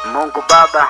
Mungu Baba,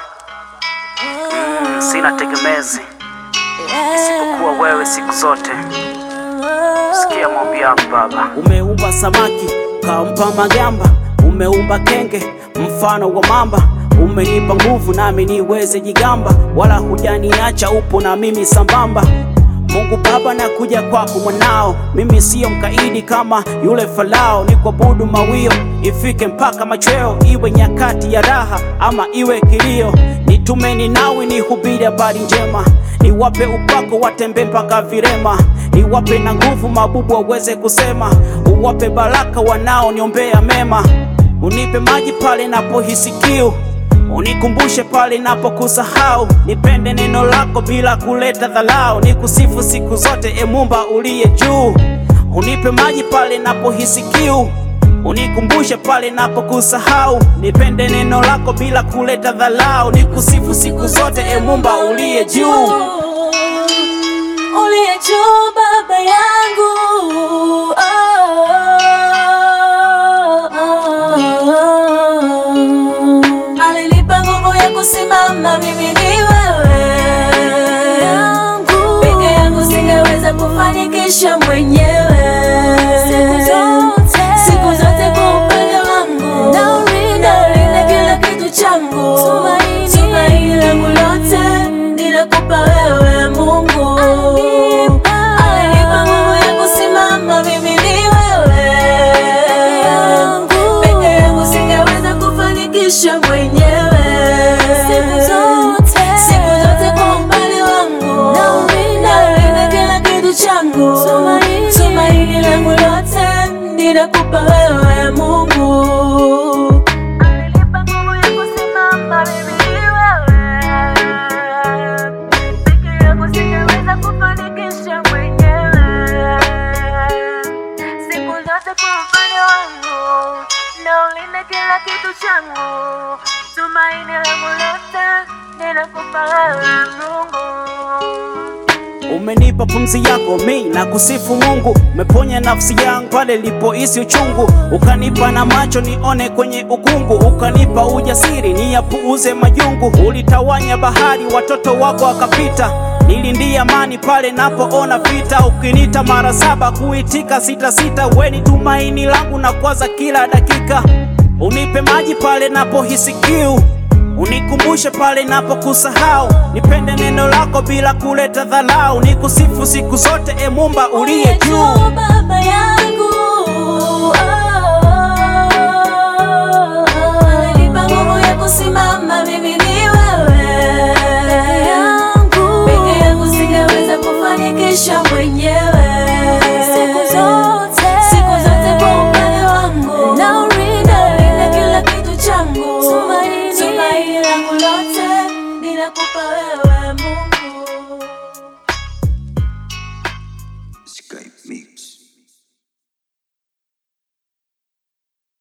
sina tegemezi isipokuwa wewe siku zote. Sikia maombi yangu Baba. Umeumba samaki kampa magamba, umeumba kenge mfano wa mamba, umenipa nguvu nami niweze jigamba, wala hujaniacha, upo na mimi sambamba. Mungu Baba, nakuja kwako mwanao, mimi siyo mkaidi kama yule Farao. Ni kuabudu mawio ifike mpaka machweo, iwe nyakati ya raha ama iwe kilio. Nitume Ninawi nihubiri habari njema, niwape upako watembe mpaka virema, niwape na nguvu mabubu waweze kusema, uwape baraka wanao niombea mema. Unipe maji pale napohisi kiu, unikumbushe pale napokusahau, nipende neno lako bila kuleta dharau, nikusifu siku zote e Muumba uliye juu. Unipe maji pale napohisi kiu, unikumbushe pale napokusahau, nipende neno lako bila kuleta dharau, nikusifu siku zote e Muumba uliye juu. Uliye juu Baba yangu, simama mimi ni wewe yangu, peke yangu singeweza kufanikisha mwenyewe. Siku zote kwa upande wangu naulinda kila kitu changu, tumaini langu lote ninakupa wewe Mungu. Alinipa nguvu ya kusimama mimi ni wewe yangu, peke yangu singeweza kufanikisha mwenyewe. Tumaini langu lote ninakupa wewe Mungu. Alinipa nguvu ya kusimama mimi ni wewe, peke yangu singeweza kufanikisha mwenyewe. Siku zote kwa upande wangu naulinda kila kitu changu, tumaini langu lote ninakupa wewe Mungu. Umenipa pumzi yako mi na kusifu Mungu, umeponya nafsi yangu pale lipohisi uchungu, ukanipa na macho nione kwenye ukungu, ukanipa ujasiri niyapuuze majungu. Ulitawanya bahari watoto wako wakapita, nilindia amani pale napoona vita. Ukinita mara 7 kuitika 6 weni tumaini langu na kwaza kila dakika. Unipe maji pale napohisi kiu, unikumbushe pale napokusahau, nipende neno lako bila kuleta dharau, nikusifu siku zote e Muumba uliye juu. Baba yangu, alinipa nguvu ya kusimama mimi ni wewe yangu, peke yangu singeweza kufanikisha